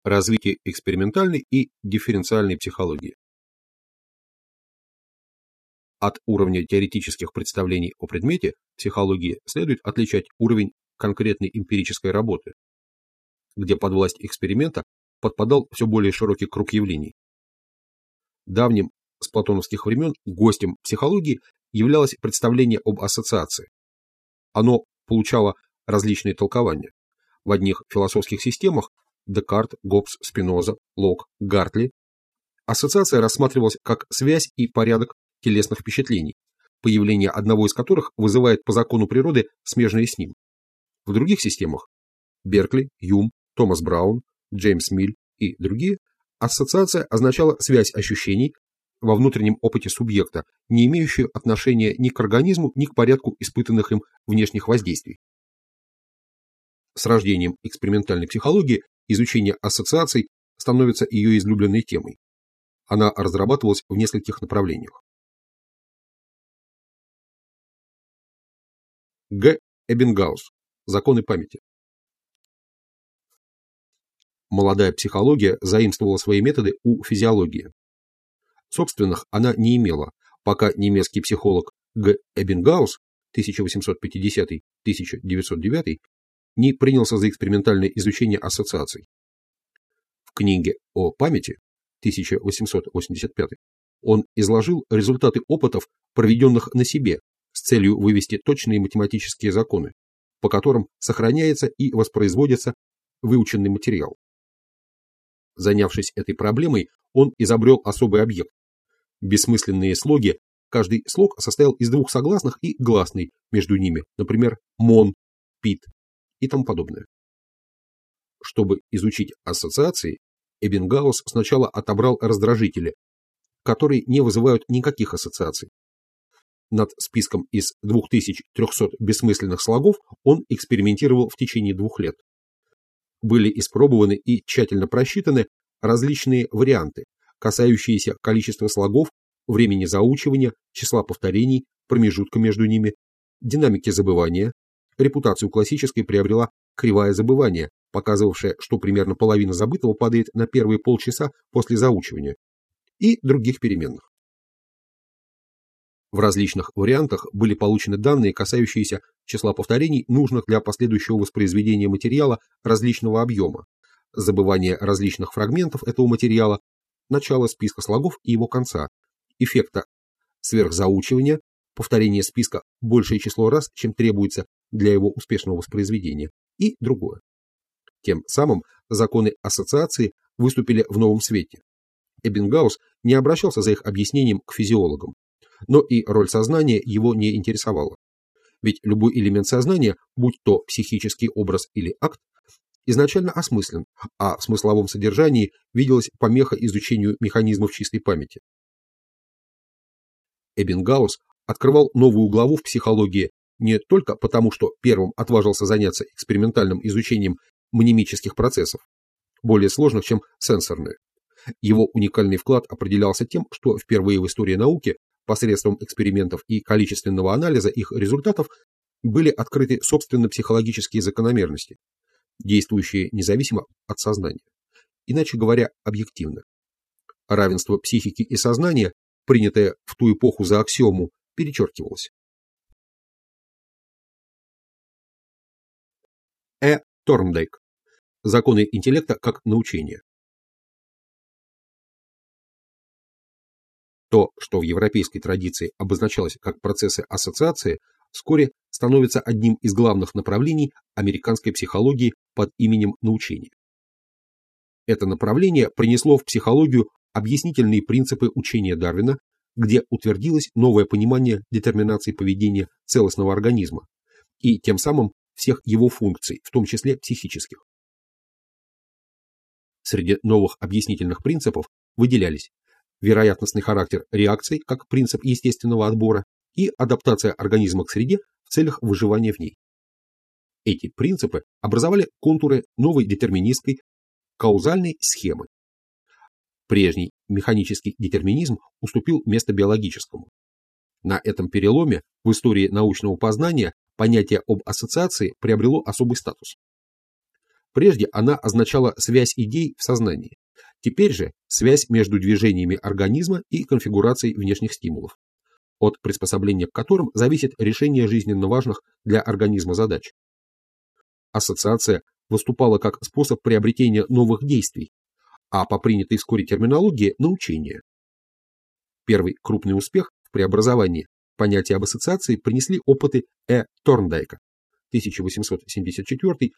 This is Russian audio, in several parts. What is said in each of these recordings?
Развитие экспериментальной и дифференциальной психологии. От уровня теоретических представлений о предмете психологии следует отличать уровень конкретной эмпирической работы, где под власть эксперимента подпадал все более широкий круг явлений. Давним с платоновских времен гостем психологии являлось представление об ассоциации. Оно получало различные толкования. В одних философских системах Декарт, Гоббс, Спиноза, Лок, Гартли ассоциация рассматривалась как связь и порядок телесных впечатлений, появление одного из которых вызывает по закону природы смежные с ним. В других системах Беркли, Юм, Томас Браун, Джеймс Миль и другие ассоциация означала связь ощущений во внутреннем опыте субъекта, не имеющую отношения ни к организму, ни к порядку испытанных им внешних воздействий. С рождением экспериментальной психологии изучение ассоциаций становится ее излюбленной темой. Она разрабатывалась в нескольких направлениях. Г. Эббингаус. Законы памяти. Молодая психология заимствовала свои методы у физиологии. Собственных она не имела, пока немецкий психолог Г. Эббингаус 1850-1909 не принялся за экспериментальное изучение ассоциаций. В книге о памяти 1885 он изложил результаты опытов, проведенных на себе, с целью вывести точные математические законы, по которым сохраняется и воспроизводится выученный материал. Занявшись этой проблемой, он изобрел особый объект. Бессмысленные слоги, каждый слог состоял из двух согласных и гласной между ними, например, мон, пит и тому подобное. Чтобы изучить ассоциации, Эббингаус сначала отобрал раздражители, которые не вызывают никаких ассоциаций. Над списком из 2300 бессмысленных слогов он экспериментировал в течение 2 лет. Были испробованы и тщательно просчитаны различные варианты, касающиеся количества слогов, времени заучивания, числа повторений, промежутка между ними, динамики забывания. Репутацию классической приобрела кривая забывания, показывавшая, что примерно половина забытого падает на первые полчаса после заучивания, и других переменных. В различных вариантах были получены данные, касающиеся числа повторений, нужных для последующего воспроизведения материала различного объема, забывания различных фрагментов этого материала, начала списка слогов и его конца, эффекта сверхзаучивания, повторения списка большее число раз, чем требуется для его успешного воспроизведения, и другое. Тем самым законы ассоциации выступили в новом свете. Эббингаус не обращался за их объяснением к физиологам, но и роль сознания его не интересовала. Ведь любой элемент сознания, будь то психический образ или акт, изначально осмыслен, а в смысловом содержании виделась помеха изучению механизмов чистой памяти. Эббингаус открывал новую главу в психологии не только потому, что первым отважился заняться экспериментальным изучением мнемических процессов, более сложных, чем сенсорные. Его уникальный вклад определялся тем, что впервые в истории науки посредством экспериментов и количественного анализа их результатов были открыты собственно психологические закономерности, действующие независимо от сознания. Иначе говоря, объективно. Равенство психики и сознания, принятое в ту эпоху за аксиому, перечеркивалось. Торндайк. Законы интеллекта как научение. То, что в европейской традиции обозначалось как процессы ассоциации, вскоре становится одним из главных направлений американской психологии под именем научения. Это направление принесло в психологию объяснительные принципы учения Дарвина, где утвердилось новое понимание детерминации поведения целостного организма и тем самым всех его функций, в том числе психических. Среди новых объяснительных принципов выделялись вероятностный характер реакций как принцип естественного отбора и адаптация организма к среде в целях выживания в ней. Эти принципы образовали контуры новой детерминистской каузальной схемы. Прежний механический детерминизм уступил место биологическому. На этом переломе в истории научного познания понятие об ассоциации приобрело особый статус. Прежде она означала связь идей в сознании. Теперь же связь между движениями организма и конфигурацией внешних стимулов, от приспособления к которым зависит решение жизненно важных для организма задач. Ассоциация выступала как способ приобретения новых действий, а по принятой вскоре терминологии – научения. Первый крупный успех в преобразовании понятия об ассоциации принесли опыты Торндайка 1874-1949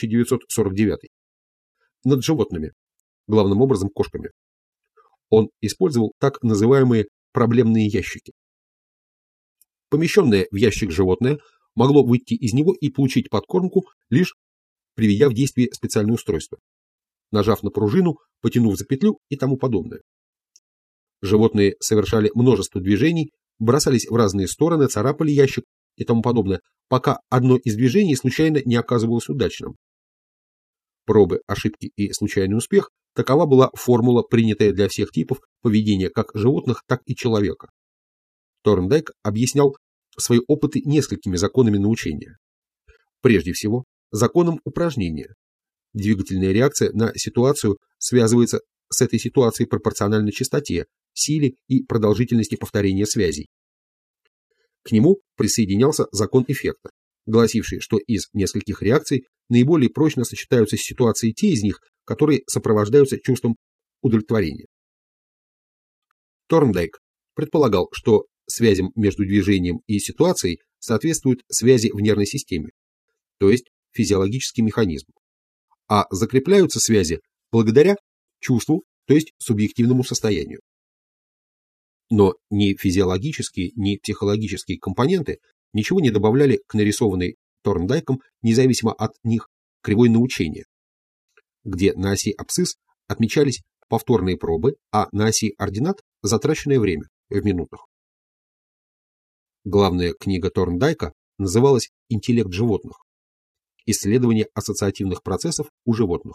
над животными, главным образом кошками. Он использовал так называемые проблемные ящики. Помещенное в ящик животное могло выйти из него и получить подкормку, лишь приведя в действие специальное устройство, нажав на пружину, потянув за петлю и тому подобное. Животные совершали множество движений, бросались в разные стороны, царапали ящик и тому подобное, пока одно из движений случайно не оказывалось удачным. Пробы, ошибки и случайный успех – такова была формула, принятая для всех типов поведения как животных, так и человека. Торндайк объяснял свои опыты несколькими законами научения. Прежде всего, законом упражнения. Двигательная реакция на ситуацию связывается с этой ситуацией пропорционально частоте, силе и продолжительности повторения связей. К нему присоединялся закон эффекта, гласивший, что из нескольких реакций наиболее прочно сочетаются с ситуацией те из них, которые сопровождаются чувством удовлетворения. Торндайк предполагал, что связям между движением и ситуацией соответствуют связи в нервной системе, то есть физиологический механизм, а закрепляются связи благодаря чувству, то есть субъективному состоянию. Но ни физиологические, ни психологические компоненты ничего не добавляли к нарисованной Торндайком, независимо от них, кривой научения, где на оси абсцисс отмечались повторные пробы, а на оси ординат – затраченное время в минутах. Главная книга Торндайка называлась «Интеллект животных. Исследование ассоциативных процессов у животных»,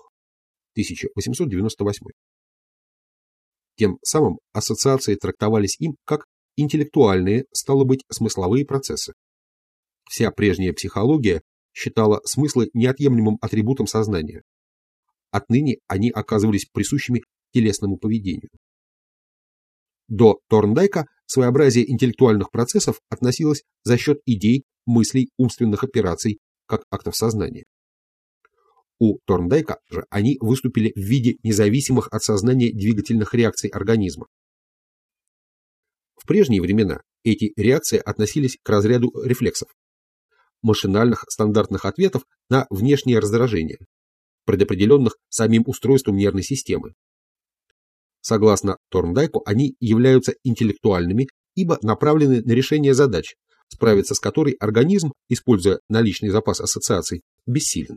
1898. Тем самым ассоциации трактовались им как интеллектуальные, стало быть, смысловые процессы. Вся прежняя психология считала смыслы неотъемлемым атрибутом сознания. Отныне они оказывались присущими телесному поведению. До Торндайка своеобразие интеллектуальных процессов относилось за счет идей, мыслей, умственных операций, как актов сознания. У Торндайка же они выступили в виде независимых от сознания двигательных реакций организма. В прежние времена эти реакции относились к разряду рефлексов, машинальных стандартных ответов на внешнее раздражение, предопределенных самим устройством нервной системы. Согласно Торндайку, они являются интеллектуальными, ибо направлены на решение задач, справиться с которой организм, используя наличный запас ассоциаций, бессилен.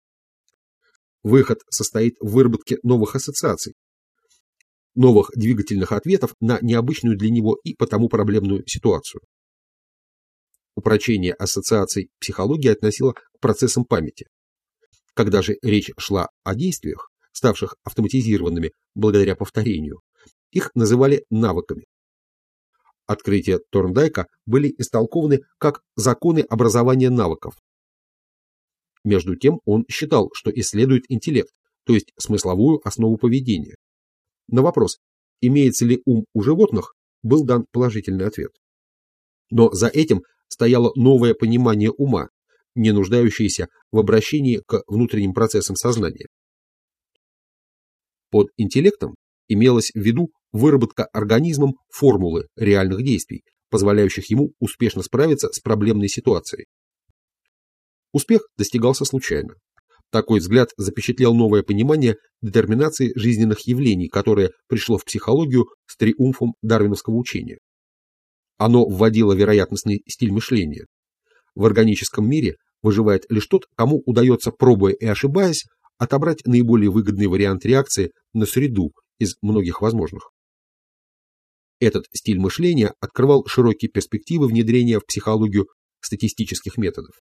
Выход состоит в выработке новых ассоциаций, новых двигательных ответов на необычную для него и потому проблемную ситуацию. Упрочение ассоциаций психология относила к процессам памяти. Когда же речь шла о действиях, ставших автоматизированными благодаря повторению, их называли навыками. Открытия Торндайка были истолкованы как законы образования навыков. Между тем он считал, что исследует интеллект, то есть смысловую основу поведения. На вопрос, имеется ли ум у животных, был дан положительный ответ. Но за этим стояло новое понимание ума, не нуждающееся в обращении к внутренним процессам сознания. Под интеллектом имелось в виду выработка организмом формулы реальных действий, позволяющих ему успешно справиться с проблемной ситуацией. Успех достигался случайно. Такой взгляд запечатлел новое понимание детерминации жизненных явлений, которое пришло в психологию с триумфом дарвиновского учения. Оно вводило вероятностный стиль мышления. В органическом мире выживает лишь тот, кому удается, пробуя и ошибаясь, отобрать наиболее выгодный вариант реакции на среду из многих возможных. Этот стиль мышления открывал широкие перспективы внедрения в психологию статистических методов.